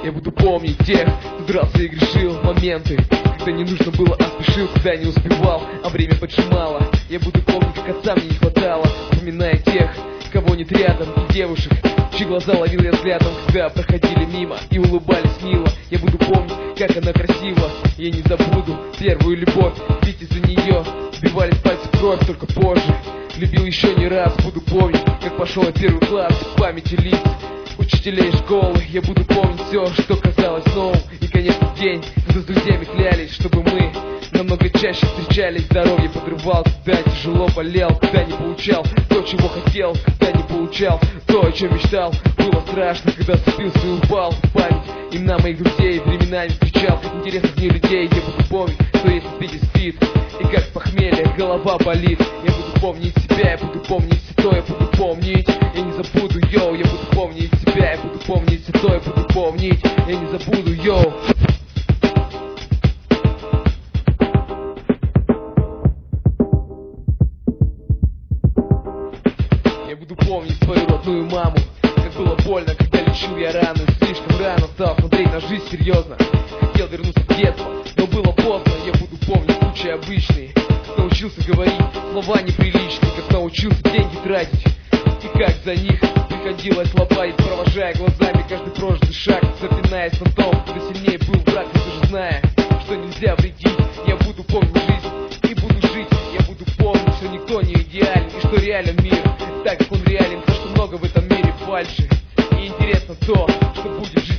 Я буду помнить тех, кто дрался и грешил, моменты, когда не нужно было, а спешил, когда не успевал, а время поджимало. Я буду помнить, как отца мне не хватало, вспоминая тех, кого нет рядом, и девушек, чьи глаза ловил я взглядом, когда проходили мимо и улыбались мило. Я буду помнить, как она красива, я не забуду первую любовь, ведь из-за нее сбивались пальцы в кровь, только позже любил еще не раз. Буду помнить, как пошел я в первый класс, в памяти лиц учителей школы. Я буду помнить все, что казалось новым, и, конечно, день, когда с друзьями клялись, чтобы мы намного чаще встречались. Здоровье подрывал, когда тяжело болел, когда не получал то, чего хотел, когда не получал то, о чем мечтал. Было страшно, когда сцепился и упал в память имена моих друзей, времена не встречал интересных мне людей. Я буду помнить, что если спит и спит, и как с похмелья голова болит. Я буду помнить себя, я буду помнить все то, я буду помнить, я не забуду, йоу. Я буду помнить себя, я буду помнить все то, я буду помнить, я не забуду, йоу. Я буду помнить свою родную маму, как было больно, когда лечил я раны. Слишком рано стал смотреть на жизнь серьезно, хотел вернуться в детство, но было поздно. Я буду помнить случаи обычные, как научился говорить слова неприличные, как научился деньги тратить, и как за них приходилось лопатить, провожая глазами каждый прожитый шаг, запинаясь на том, кто сильнее был враг. Но даже зная, что нельзя вредить, я буду помнить жизнь и буду жить. Я буду помнить, что никто не идеален, и что реален мир так, как он реален, то, что много в этом мире фальши. И интересно то, что будет жить